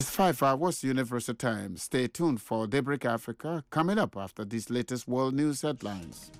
It's 5 hours Universal Time. Stay tuned for Daybreak Africa coming up after these latest world news headlines.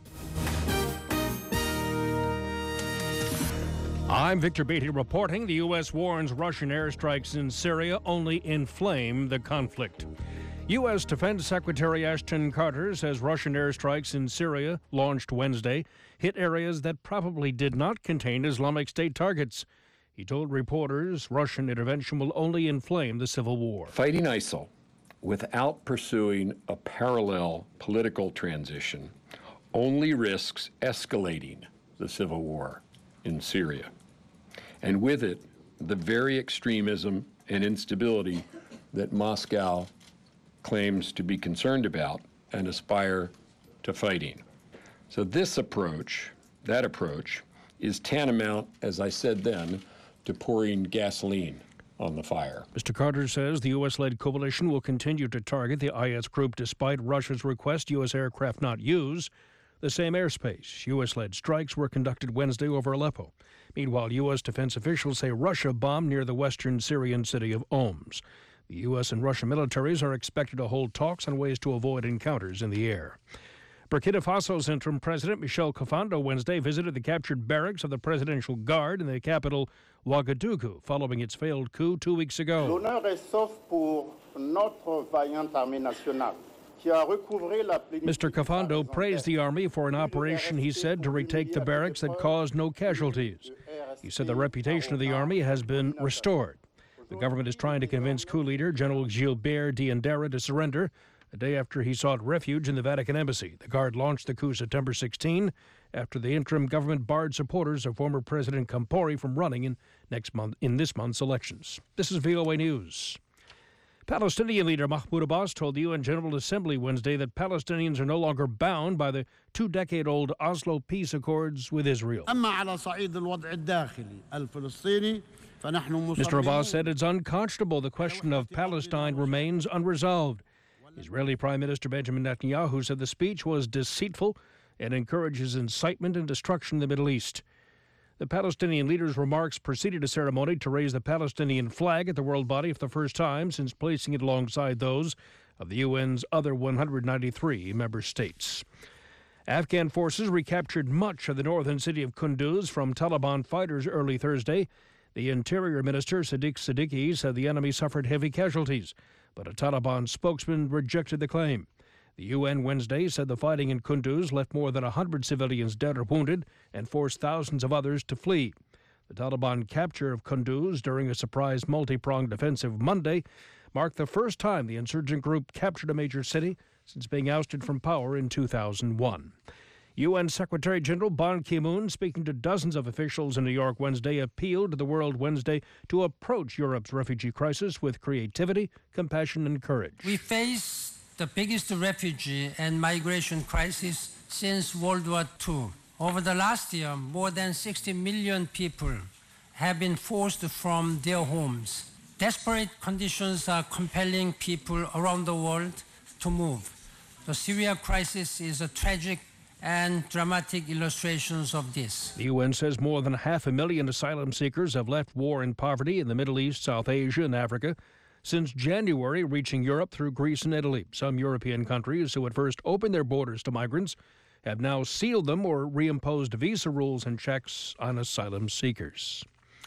I'm Victor Beatty reporting. The U.S. warns Russian airstrikes in Syria only inflame the conflict. U.S. Defense Secretary Ashton Carter says Russian airstrikes in Syria, launched Wednesday, hit areas that probably did not contain Islamic State targets. He told reporters Russian intervention will only inflame the civil war. Fighting ISIL without pursuing a parallel political transition only risks escalating the civil war in Syria, and with it, the very extremism and instability that Moscow claims to be concerned about and aspire to fighting. So this approach, that approach, is tantamount, as I said then, to pouring gasoline on the fire. Mr. Carter says the U.S.-led coalition will continue to target the IS group despite Russia's request U.S. aircraft not use the same airspace. U.S.-led strikes were conducted Wednesday over Aleppo. Meanwhile, U.S. defense officials say Russia bombed near the western Syrian city of Homs. The U.S. and Russian militaries are expected to hold talks on ways to avoid encounters in the air. Burkina Faso's interim president, Michel Kafando, Wednesday visited the captured barracks of the Presidential Guard in the capital, Ouagadougou, following its failed coup 2 weeks ago. L'honneur est sauf pour notre vaillante armée nationale. Mr. Kafando praised the Army for an operation, he said, to retake the barracks that caused no casualties. He said the reputation of the Army has been restored. The government is trying to convince coup leader General Gilbert Diendera to surrender a day after he sought refuge in the Vatican Embassy. The Guard launched the coup September 16 after the interim government barred supporters of former President Compaoré from running in this month's elections. This is VOA News. Palestinian leader Mahmoud Abbas told the UN General Assembly Wednesday that Palestinians are no longer bound by the 2-decade-old Oslo peace accords with Israel. Mr. Abbas said it's unconscionable the question of Palestine remains unresolved. Israeli Prime Minister Benjamin Netanyahu said the speech was deceitful and encourages incitement and destruction in the Middle East. The Palestinian leader's remarks preceded a ceremony to raise the Palestinian flag at the World Body for the first time since placing it alongside those of the UN's other 193 member states. Afghan forces recaptured much of the northern city of Kunduz from Taliban fighters early Thursday. The Interior Minister, Sadiq Siddiqui, said the enemy suffered heavy casualties, but a Taliban spokesman rejected the claim. The UN Wednesday said the fighting in Kunduz left more than 100 civilians dead or wounded and forced thousands of others to flee. The Taliban capture of Kunduz during a surprise multi-pronged offensive Monday marked the first time the insurgent group captured a major city since being ousted from power in 2001. UN Secretary General Ban Ki-moon, speaking to dozens of officials in New York Wednesday, appealed to the world Wednesday to approach Europe's refugee crisis with creativity, compassion, and courage. We face the biggest refugee and migration crisis since World War II. Over the last year, more than 60 million people have been forced from their homes. Desperate conditions are compelling people around the world to move. The Syria crisis is a tragic and dramatic illustrations of this. The UN says more than 500,000 asylum seekers have left war and poverty in the Middle East, South Asia, and Africa since January, reaching Europe through Greece and Italy. Some European countries who had first opened their borders to migrants have now sealed them or reimposed visa rules and checks on asylum seekers.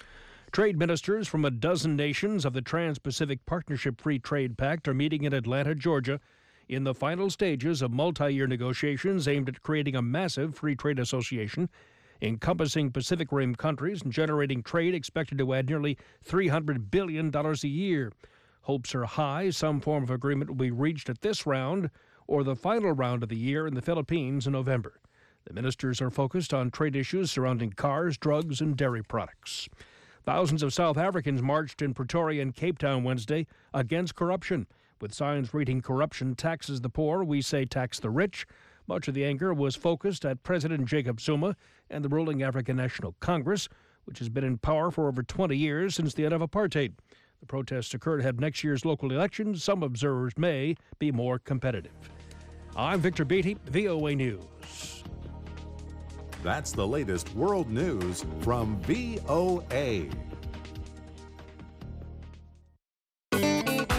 Trade ministers from a dozen nations of the Trans-Pacific Partnership Free Trade Pact are meeting in Atlanta, Georgia, in the final stages of multi-year negotiations aimed at creating a massive free trade association encompassing Pacific Rim countries and generating trade expected to add nearly $300 billion a year. Hopes are high some form of agreement will be reached at this round or the final round of the year in the Philippines in November. The ministers are focused on trade issues surrounding cars, drugs, and dairy products. Thousands of South Africans marched in Pretoria and Cape Town Wednesday against corruption. With signs reading "Corruption taxes the poor, we say tax the rich." Much of the anger was focused at President Jacob Zuma and the ruling African National Congress, which has been in power for over 20 years since the end of apartheid. The protests occurred ahead of next year's local elections. Some observers may be more competitive. I'm Victor Beatty, VOA News. That's the latest world news from VOA.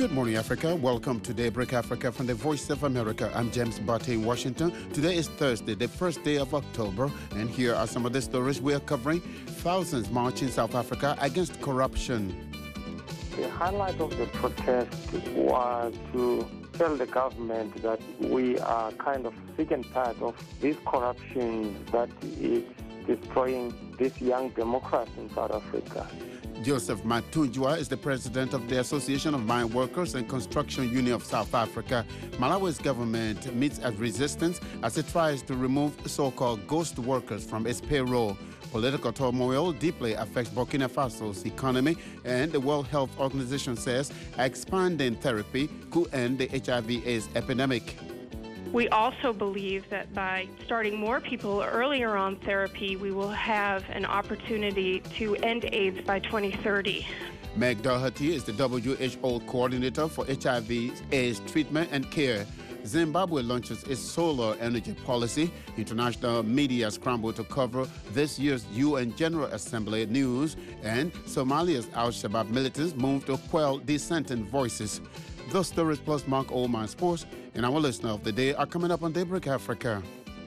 Good morning, Africa. Welcome to Daybreak Africa from the Voice of America. I'm James Barty in Washington. Today is Thursday, the first day of October, and here are some of the stories we are covering. Thousands march in South Africa against corruption. The highlight of the protest was to tell the government that we are kind of sick and tired of this corruption that is destroying this young democracy in South Africa. Joseph Matunjwa is the president of the Association of Mine Workers and Construction Union of South Africa. Malawi's government meets at resistance as it tries to remove so-called ghost workers from its payroll. Political turmoil deeply affects Burkina Faso's economy, and the World Health Organization says expanding therapy could end the HIV/AIDS epidemic. We also believe that by starting more people earlier on therapy, we will have an opportunity to end AIDS by 2030. Meg Doherty is the WHO coordinator for HIV/AIDS treatment and care. Zimbabwe launches its solar energy policy. International media scramble to cover this year's UN General Assembly news. And Somalia's Al-Shabaab militants move to quell dissenting voices. Those stories plus Mark Oldman Sports and our listener of the day are coming up on Daybreak Africa.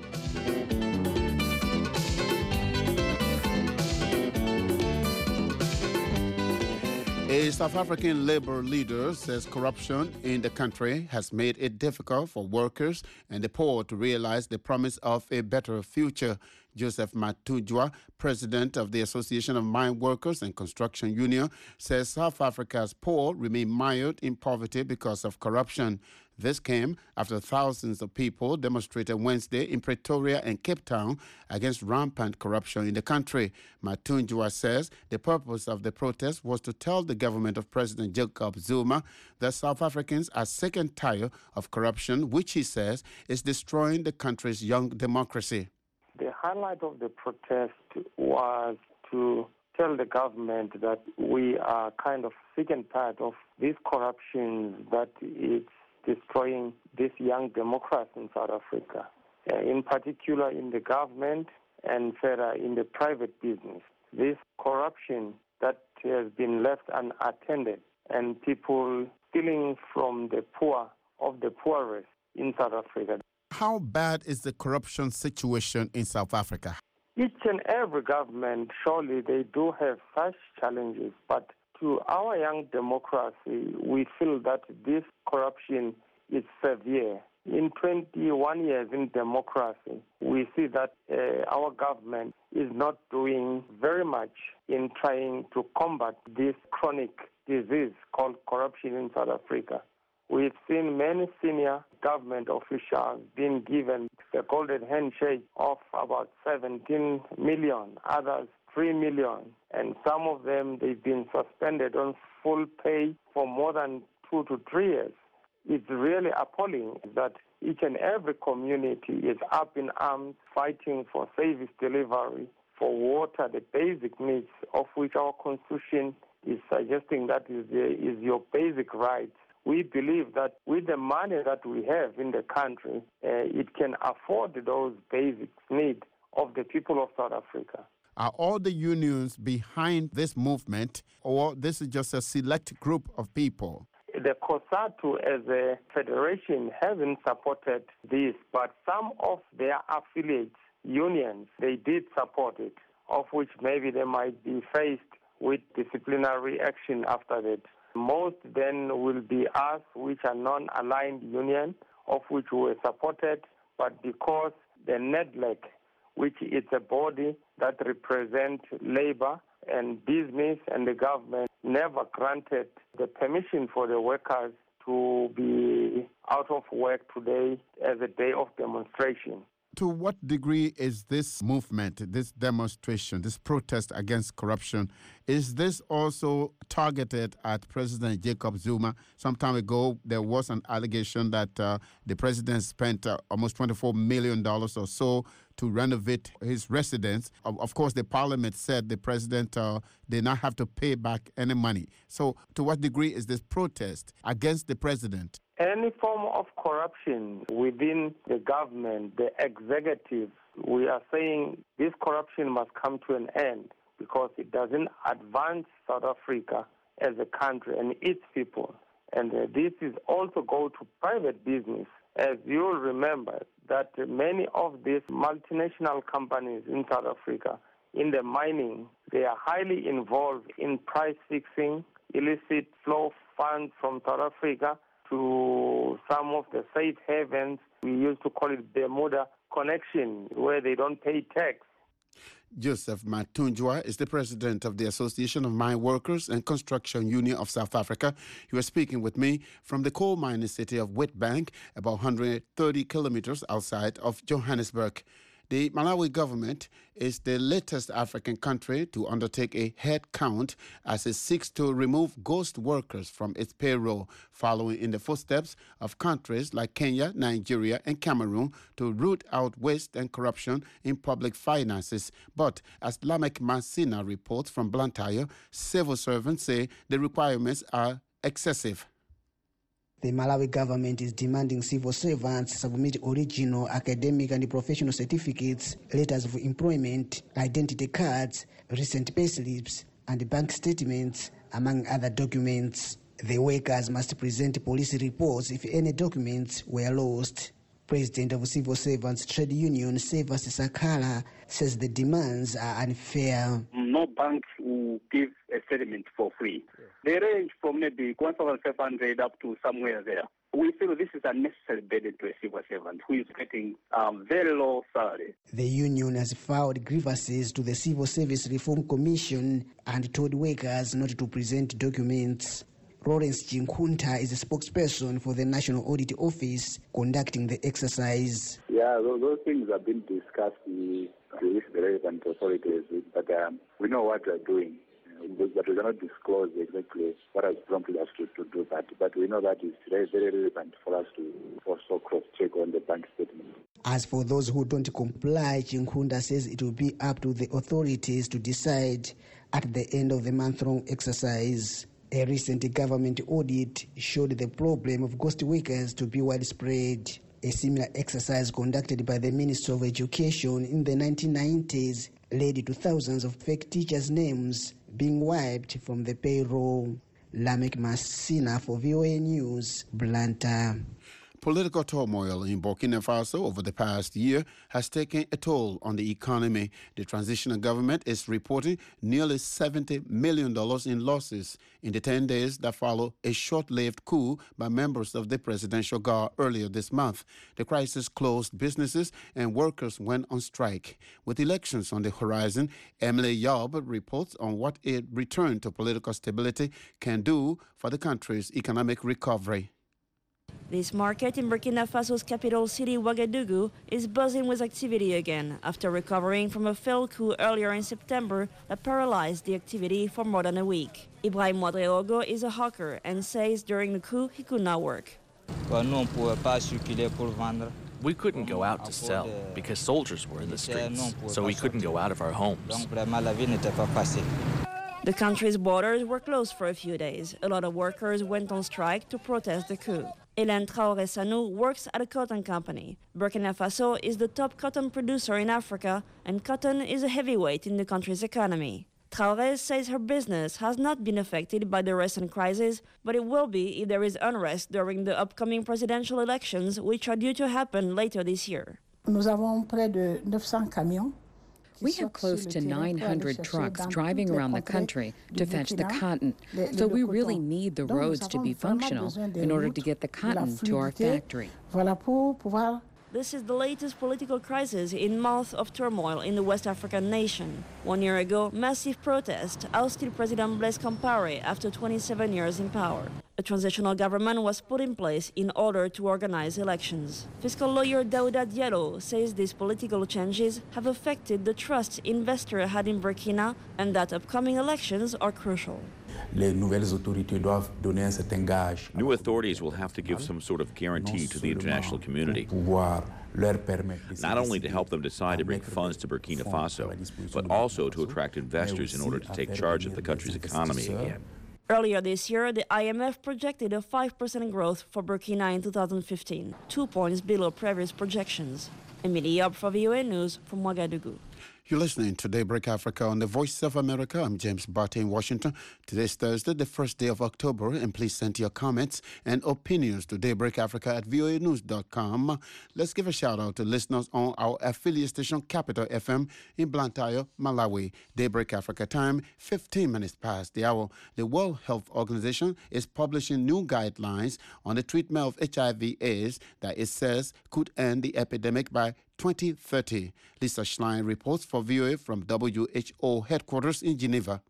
A South African labor leader says corruption in the country has made it difficult for workers and the poor to realize the promise of a better future. Joseph Matunjwa, president of the Association of Mine Workers and Construction Union, says South Africa's poor remain mired in poverty because of corruption. This came after thousands of people demonstrated Wednesday in Pretoria and Cape Town against rampant corruption in the country. Matunjwa says the purpose of the protest was to tell the government of President Jacob Zuma that South Africans are sick and tired of corruption, which he says is destroying the country's young democracy. The highlight of the protest was to tell the government that we are kind of sick and tired of this corruption that is destroying this young democracy in South Africa, in particular in the government and further in the private business. This corruption that has been left unattended and people stealing from the poor of the poorest in South Africa. How bad is the corruption situation in South Africa? Each and every government, surely they do have such challenges, but to our young democracy, we feel that this corruption is severe. In 21 years in democracy, we see that our government is not doing very much in trying to combat this chronic disease called corruption in South Africa. We've seen many senior government officials being given the golden handshake of about 17 million, others 3 million, and some of them, they've been suspended on full pay for more than 2 to 3 years. It's really appalling that each and every community is up in arms fighting for service delivery, for water, the basic needs of which our Constitution is suggesting that is your basic rights. We believe that with the money that we have in the country, it can afford those basic needs of the people of South Africa. Are all the unions behind this movement, or this is just a select group of people? The COSATU as a federation hasn't supported this, but some of their affiliates, unions, they did support it, of which maybe they might be faced with disciplinary action after that. Most then will be us, which are non-aligned union, of which we were supported, but because the NEDLAC, which is a body that represents labor and business and the government, never granted the permission for the workers to be out of work today as a day of demonstration. To what degree is this movement, this demonstration, this protest against corruption, is this also targeted at President Jacob Zuma? Some time ago, there was an allegation that the president spent almost $24 million or so to renovate his residence. Of course, the parliament said the president did not have to pay back any money. So to what degree is this protest against the president? Any form of corruption within the government, the executive, we are saying this corruption must come to an end because it doesn't advance South Africa as a country and its people. And this is also go to private business. As you'll remember that many of these multinational companies in South Africa, in the mining, they are highly involved in price fixing, illicit flow of funds from South Africa to some of the safe havens. We used to call it Bermuda connection, where they don't pay tax. Joseph Matunjwa is the president of the Association of Mine Workers and Construction Union of South Africa. He was speaking with me from the coal mining city of Witbank, about 130 kilometers outside of Johannesburg. The Malawi government is the latest African country to undertake a head count as it seeks to remove ghost workers from its payroll, following in the footsteps of countries like Kenya, Nigeria, and Cameroon to root out waste and corruption in public finances. But as Lamek Masina reports from Blantyre, civil servants say the requirements are excessive. The Malawi government is demanding civil servants submit original academic and professional certificates, letters of employment, identity cards, recent payslips, and bank statements, among other documents. The workers must present police reports if any documents were lost. President of Civil Servants Trade Union, Sevas Sakala, says the demands are unfair. No bank will give a settlement for free. They range from maybe 1,500 up to somewhere there. We feel this is a necessary burden to a civil servant who is getting very low salary. The union has filed grievances to the Civil Service Reform Commission and told workers not to present documents. Lawrence Jinkunta is a spokesperson for the National Audit Office conducting the exercise. Yeah, those things have been discussed with the relevant authorities, but we know what we are doing. But we cannot disclose exactly what has prompted us to do that. But we know that it's very, very relevant for us to also cross-check on the bank statement. As for those who don't comply, Chinkunda says it will be up to the authorities to decide at the end of the month-long exercise. A recent government audit showed the problem of ghost workers to be widespread. A similar exercise conducted by the Ministry of Education in the 1990s led to thousands of fake teachers' names being wiped from the payroll. Lamek Masina for VOA News, Blantyre. Political turmoil in Burkina Faso over the past year has taken a toll on the economy. The transitional government is reporting nearly $70 million in losses in the 10 days that follow a short-lived coup by members of the presidential guard earlier this month. The crisis closed businesses and workers went on strike. With elections on the horizon, Emily Yaub reports on what a return to political stability can do for the country's economic recovery. This market in Burkina Faso's capital city, Ouagadougou, is buzzing with activity again after recovering from a failed coup earlier in September that paralyzed the activity for more than a week. Ibrahim Ouadreogo is a hawker and says during the coup he could not work. We couldn't go out to sell because soldiers were in the streets, so we couldn't go out of our homes. The country's borders were closed for a few days. A lot of workers went on strike to protest the coup. Hélène Traoré Sanou works at a cotton company. Burkina Faso is the top cotton producer in Africa, and cotton is a heavyweight in the country's economy. Traoré says her business has not been affected by the recent crisis, but it will be if there is unrest during the upcoming presidential elections, which are due to happen later this year. Nous avons près de 900 camions. We have close to 900 trucks driving around the country to fetch the cotton, so we really need the roads to be functional in order to get the cotton to our factory. This is the latest political crisis in months of turmoil in the West African nation. 1 year ago, massive protests ousted President Blaise Compaoré after 27 years in power. A transitional government was put in place in order to organize elections. Fiscal lawyer Daouda Diallo says these political changes have affected the trust investors had in Burkina and that upcoming elections are crucial. New authorities will have to give some sort of guarantee to the international community, not only to help them decide to bring funds to Burkina Faso, but also to attract investors in order to take charge of the country's economy again. Earlier this year, the IMF projected a 5% growth for Burkina in 2015, 2 points below previous projections. Emily Yaub for VOA News from Ouagadougou. You're listening to Daybreak Africa on the Voice of America. I'm James Barty in Washington. Today's Thursday, the first day of October, and please send your comments and opinions to daybreakafrica@voanews.com. Let's give a shout out to listeners on our affiliate station, Capital FM in Blantyre, Malawi. Daybreak Africa time, 15 minutes past the hour. The World Health Organization is publishing new guidelines on the treatment of HIV/AIDS that it says could end the epidemic by 2030. Lisa Schlein reports for VOA from WHO headquarters in Geneva.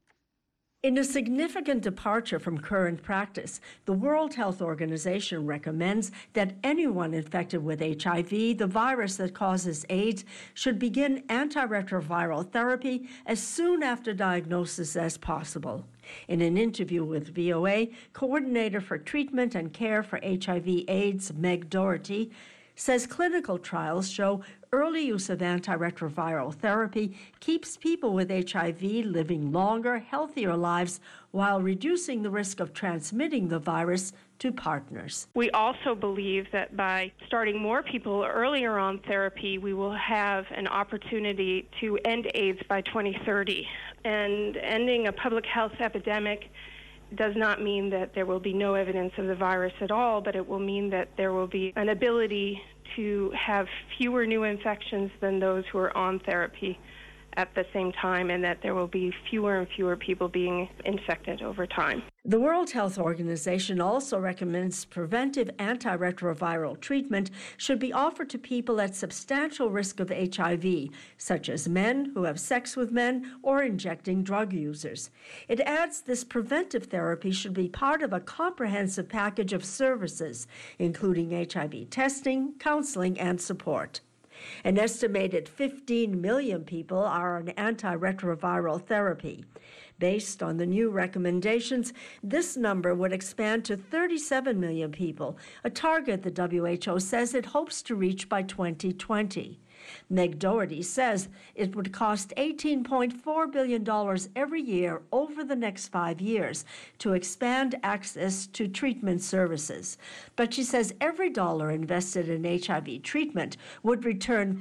In a significant departure from current practice, the World Health Organization recommends that anyone infected with HIV, the virus that causes AIDS, should begin antiretroviral therapy as soon after diagnosis as possible. In an interview with VOA, Coordinator for Treatment and Care for HIV/AIDS, Meg Doherty, says clinical trials show early use of antiretroviral therapy keeps people with HIV living longer, healthier lives while reducing the risk of transmitting the virus to partners. We also believe that by starting more people earlier on therapy, we will have an opportunity to end AIDS by 2030. And ending a public health epidemic does not mean that there will be no evidence of the virus at all, but it will mean that there will be an ability to have fewer new infections than those who are on therapy at the same time, and that there will be fewer and fewer people being infected over time. The World Health Organization also recommends preventive antiretroviral treatment should be offered to people at substantial risk of HIV, such as men who have sex with men or injecting drug users. It adds this preventive therapy should be part of a comprehensive package of services, including HIV testing, counseling, and support. An estimated 15 million people are on antiretroviral therapy. Based on the new recommendations, this number would expand to 37 million people, a target the WHO says it hopes to reach by 2020. Meg Doherty says it would cost $18.4 billion every year over the next 5 years to expand access to treatment services. But she says every dollar invested in HIV treatment would return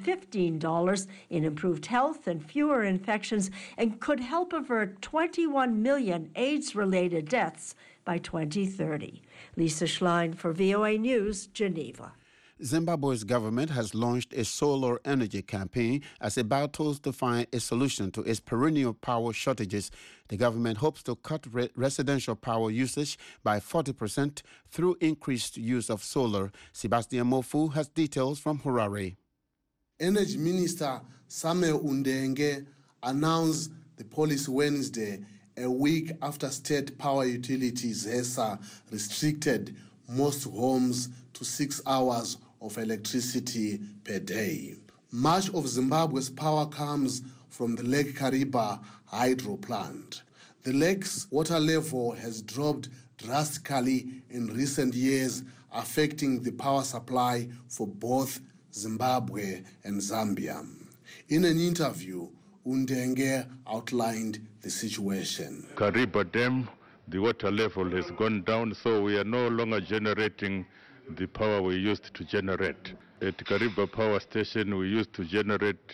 $15 in improved health and fewer infections and could help avert 21 million AIDS-related deaths by 2030. Lisa Schlein for VOA News, Geneva. Zimbabwe's government has launched a solar energy campaign as it battles to find a solution to its perennial power shortages. The government hopes to cut residential power usage by 40% through increased use of solar. Sebastian Mofu has details from Harare. Energy Minister Samuel Undenge announced the policy Wednesday, a week after state power utilities ZESA restricted most homes to 6 hours of electricity per day. Much of Zimbabwe's power comes from the Lake Kariba hydro plant. The lake's water level has dropped drastically in recent years, affecting the power supply for both Zimbabwe and Zambia. In an interview, Undenge outlined the situation. Kariba Dam, the water level has gone down, so we are no longer generating the power we used to generate. At Kariba Power Station, we used to generate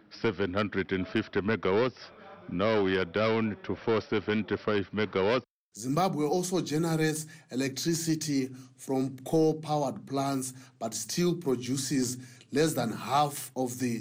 750 megawatts. Now we are down to 475 megawatts. Zimbabwe also generates electricity from coal-powered plants, but still produces less than half of the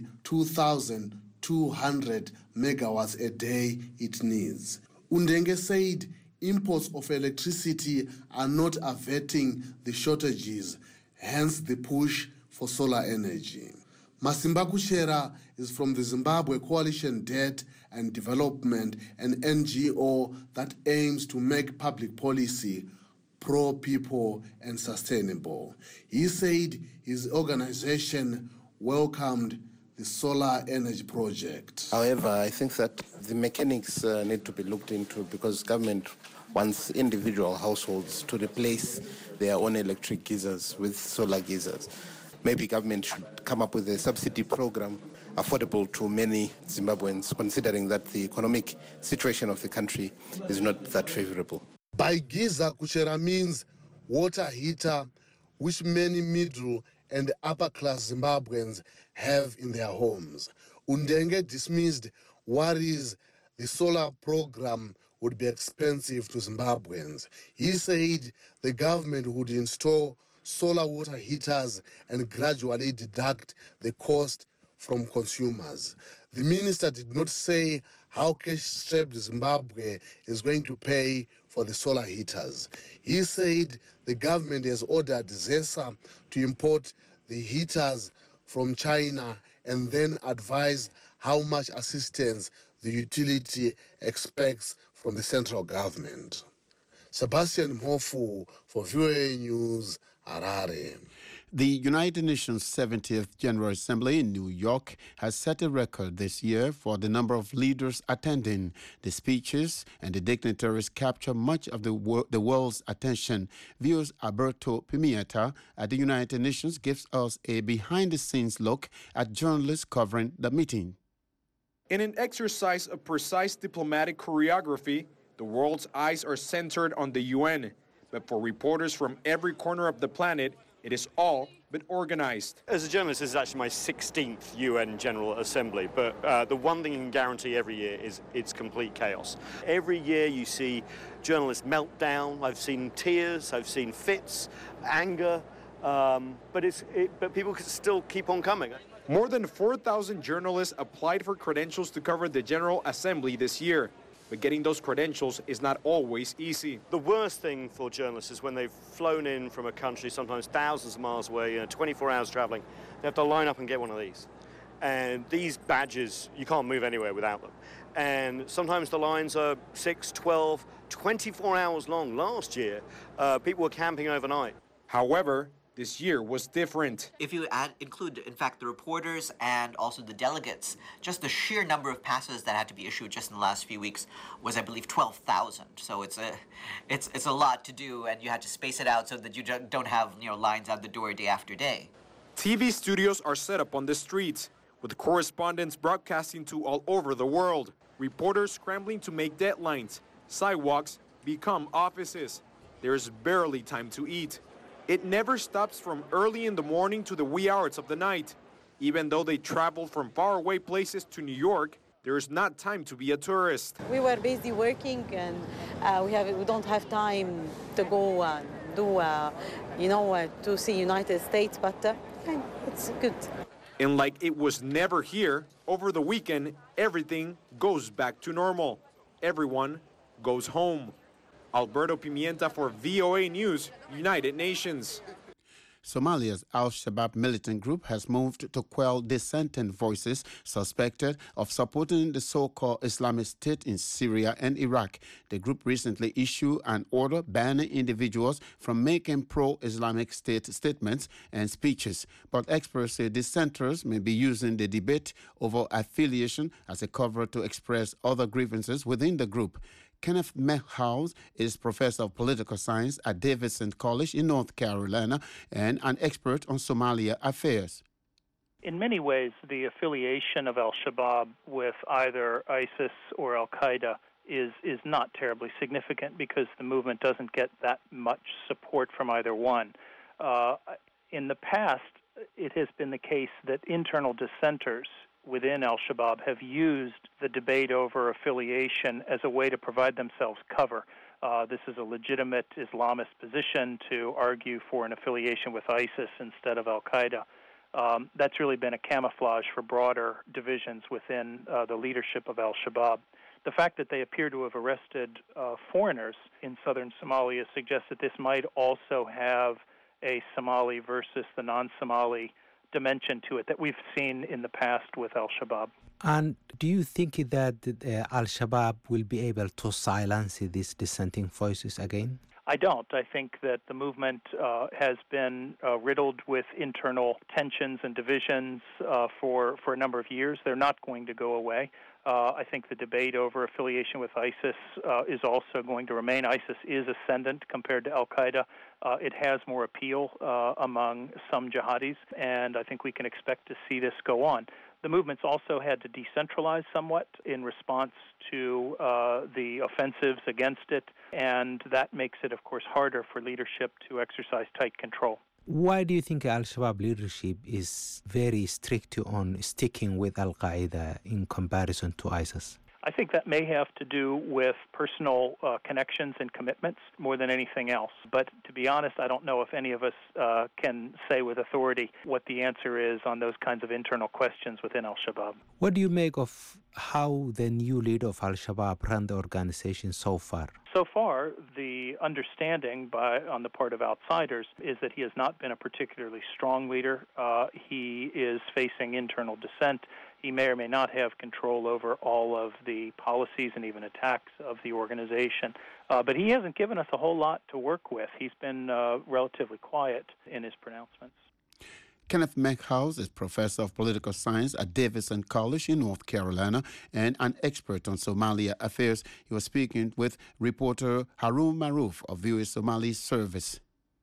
2,200 megawatts a day it needs. Undenge said imports of electricity are not averting the shortages, hence the push for solar energy. Masimba Kushera is from the Zimbabwe Coalition Debt and Development, an NGO that aims to make public policy pro-people and sustainable. He said his organization welcomed the solar energy project. However, I think that the mechanics need to be looked into because government wants individual households to replace their own electric geysers with solar geysers. Maybe government should come up with a subsidy program affordable to many Zimbabweans, considering that the economic situation of the country is not that favorable. By geyser, Kuchera means water heater, which many middle and upper class Zimbabweans have in their homes. Undenge dismissed worries the solar program would be expensive to Zimbabweans. He said the government would install solar water heaters and gradually deduct the cost from consumers. The minister did not say how cash-strapped Zimbabwe is going to pay for the solar heaters. He said the government has ordered ZESA to import the heaters from China and then advised how much assistance the utility expects from the central government. Sebastian Mhofu for VOA News, Harare. The United Nations 70th General Assembly in New York has set a record this year for the number of leaders attending. The speeches and the dignitaries capture much of the world's attention. Viewers Alberto Pimienta at the United Nations gives us a behind-the-scenes look at journalists covering the meeting. In an exercise of precise diplomatic choreography, the world's eyes are centered on the UN. But for reporters from every corner of the planet, it is all but organized. As a journalist, this is actually my 16th UN General Assembly, but the one thing you can guarantee every year is it's complete chaos. Every year you see journalists melt down. I've seen tears, I've seen fits, anger, but people can still keep on coming. More than 4,000 journalists applied for credentials to cover the General Assembly this year. But getting those credentials is not always easy. The worst thing for journalists is when they've flown in from a country, sometimes thousands of miles away, 24 hours traveling, they have to line up and get one of these. And these badges, you can't move anywhere without them. And sometimes the lines are 6, 12, 24 hours long. Last year, people were camping overnight. However, this year was different. If you include, in fact, the reporters and also the delegates, just the sheer number of passes that had to be issued just in the last few weeks was, I believe, 12,000. So it's a lot to do, and you had to space it out so that you don't have lines out the door day after day. TV studios are set up on the streets, with correspondents broadcasting to all over the world. Reporters scrambling to make deadlines. Sidewalks become offices. There's barely time to eat. It never stops from early in the morning to the wee hours of the night. Even though they travel from faraway places to New York, there is not time to be a tourist. We were busy working, and we don't have time to go to see United States, but it's good. And like it was never here, over the weekend, everything goes back to normal. Everyone goes home. Alberto Pimienta for VOA News, United Nations. Somalia's Al-Shabaab militant group has moved to quell dissenting voices suspected of supporting the so-called Islamic State in Syria and Iraq. The group recently issued an order banning individuals from making pro-Islamic State statements and speeches. But experts say dissenters may be using the debate over affiliation as a cover to express other grievances within the group. Kenneth Meckhouse is professor of political science at Davidson College in North Carolina and an expert on Somalia affairs. In many ways, the affiliation of al-Shabaab with either ISIS or al-Qaeda is not terribly significant because the movement doesn't get that much support from either one. In the past, it has been the case that internal dissenters within al-Shabaab have used the debate over affiliation as a way to provide themselves cover. This is a legitimate Islamist position to argue for an affiliation with ISIS instead of al-Qaeda. That's really been a camouflage for broader divisions within the leadership of al-Shabaab. The fact that they appear to have arrested foreigners in southern Somalia suggests that this might also have a Somali versus the non-Somali dimension to it that we've seen in the past with al-Shabaab. And do you think that al-Shabaab will be able to silence these dissenting voices again? I don't. I think that the movement has been riddled with internal tensions and divisions for a number of years. They're not going to go away. I think the debate over affiliation with ISIS is also going to remain. ISIS is ascendant compared to al-Qaeda. It has more appeal among some jihadis, and I think we can expect to see this go on. The movement's also had to decentralize somewhat in response to the offensives against it, and that makes it, of course, harder for leadership to exercise tight control. Why do you think Al-Shabaab leadership is very strict on sticking with Al-Qaeda in comparison to ISIS? I think that may have to do with personal connections and commitments more than anything else. But to be honest, I don't know if any of us can say with authority what the answer is on those kinds of internal questions within Al-Shabaab. What do you make of how the new leader of Al-Shabaab ran the organization so far? So far, the understanding on the part of outsiders is that he has not been a particularly strong leader. He is facing internal dissent. He may or may not have control over all of the policies and even attacks of the organization. But he hasn't given us a whole lot to work with. He's been relatively quiet in his pronouncements. Kenneth Meckhouse is professor of political science at Davidson College in North Carolina and an expert on Somalia affairs. He was speaking with reporter Harun Maruf of VOA Somali Service.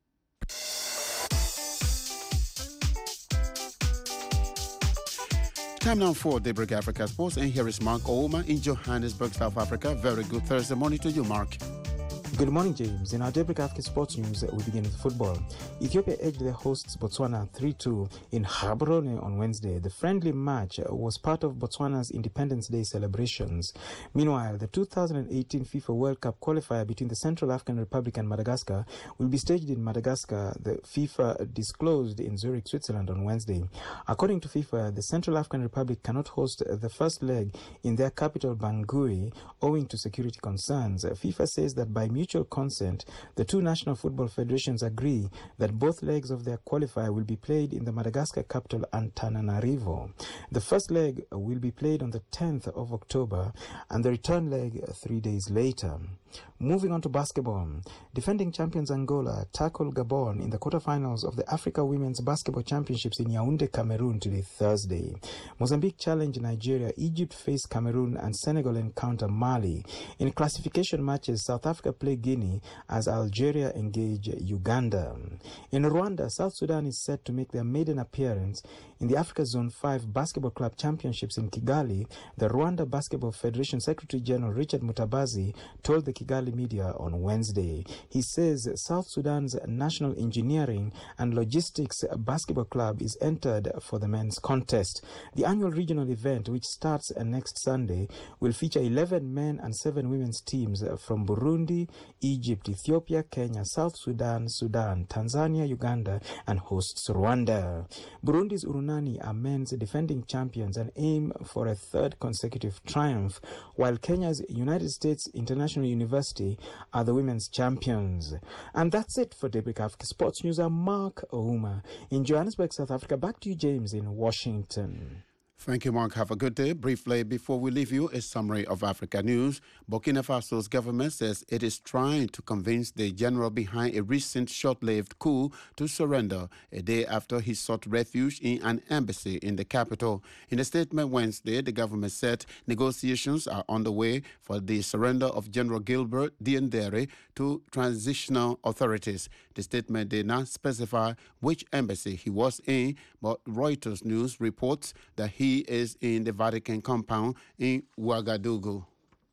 Time now for Daybreak Africa Sports, and here is Mark Ouma in Johannesburg, South Africa. Very good Thursday morning to you, Mark. Good morning, James. In our Daybreak Africa Sports news, we begin with football. Ethiopia edged their hosts Botswana 3-2 in Gaborone on Wednesday. The friendly match was part of Botswana's Independence Day celebrations. Meanwhile, the 2018 FIFA World Cup qualifier between the Central African Republic and Madagascar will be staged in Madagascar, the FIFA disclosed in Zurich, Switzerland on Wednesday. According to FIFA, the Central African Republic cannot host the first leg in their capital Bangui owing to security concerns. FIFA says that by mutual consent, the two national football federations agree that both legs of their qualifier will be played in the Madagascar capital Antananarivo. The first leg will be played on the 10th of October and the return leg 3 days later. Moving on to basketball, defending champions Angola tackle Gabon in the quarterfinals of the Africa Women's Basketball Championships in Yaoundé, Cameroon today, Thursday. Mozambique challenge Nigeria, Egypt face Cameroon, and Senegal encounter Mali. In classification matches, South Africa play Guinea as Algeria engage Uganda. In Rwanda, South Sudan is set to make their maiden appearance in the Africa Zone 5 Basketball Club Championships in Kigali. The Rwanda Basketball Federation Secretary General Richard Mutabazi told the Kigali media on Wednesday. He says South Sudan's National Engineering and Logistics Basketball Club is entered for the men's contest. The annual regional event, which starts next Sunday, will feature 11 men and 7 women's teams from Burundi, Egypt, Ethiopia, Kenya, South Sudan, Sudan, Tanzania, Uganda, and hosts Rwanda. Burundi's Urunani are men's defending champions and aim for a third consecutive triumph, while Kenya's United States International University are the women's champions. And that's it for Daybreak Africa Sports News. I'm Mark Ouma in Johannesburg, South Africa. Back to you, James, in Washington. Thank you, Mark. Have a good day. Briefly, before we leave you, a summary of Africa news. Burkina Faso's government says it is trying to convince the general behind a recent short-lived coup to surrender a day after he sought refuge in an embassy in the capital. In a statement Wednesday, the government said negotiations are underway for the surrender of General Gilbert Diendere to transitional authorities. The statement did not specify which embassy he was in, but Reuters News reports that he is in the Vatican compound in Ouagadougou.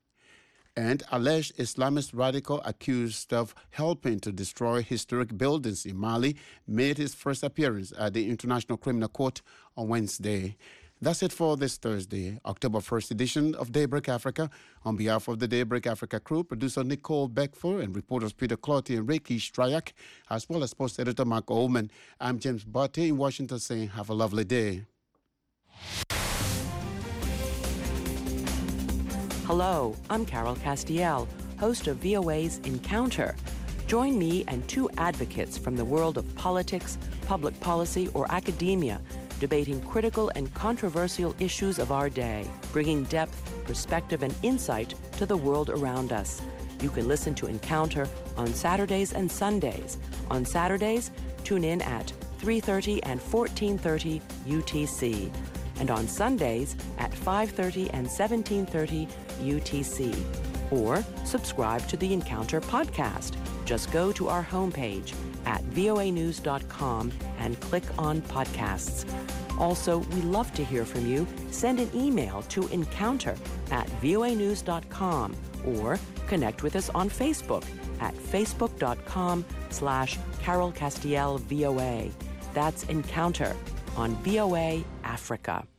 And alleged Islamist radical accused of helping to destroy historic buildings in Mali made his first appearance at the International Criminal Court on Wednesday. That's it for this Thursday, October 1st edition of Daybreak Africa. On behalf of the Daybreak Africa crew, producer Nicole Beckford and reporters Peter Clotty and Reiki Strayak, as well as sports editor Mark Ullman, I'm James Barty in Washington saying have a lovely day. Hello, I'm Carol Castiel, host of VOA's Encounter. Join me and 2 advocates from the world of politics, public policy, or academia, debating critical and controversial issues of our day, bringing depth, perspective, and insight to the world around us. You can listen to Encounter on Saturdays and Sundays. On Saturdays, tune in at 3:30 and 14:30 UTC. And on Sundays at 5:30 and 17:30 UTC. Or subscribe to the Encounter podcast. Just go to our homepage at voanews.com and click on podcasts. Also, we love to hear from you. Send an email to encounter@voanews.com or connect with us on Facebook at facebook.com/Carol Castiel VOA. That's Encounter on VOA Africa.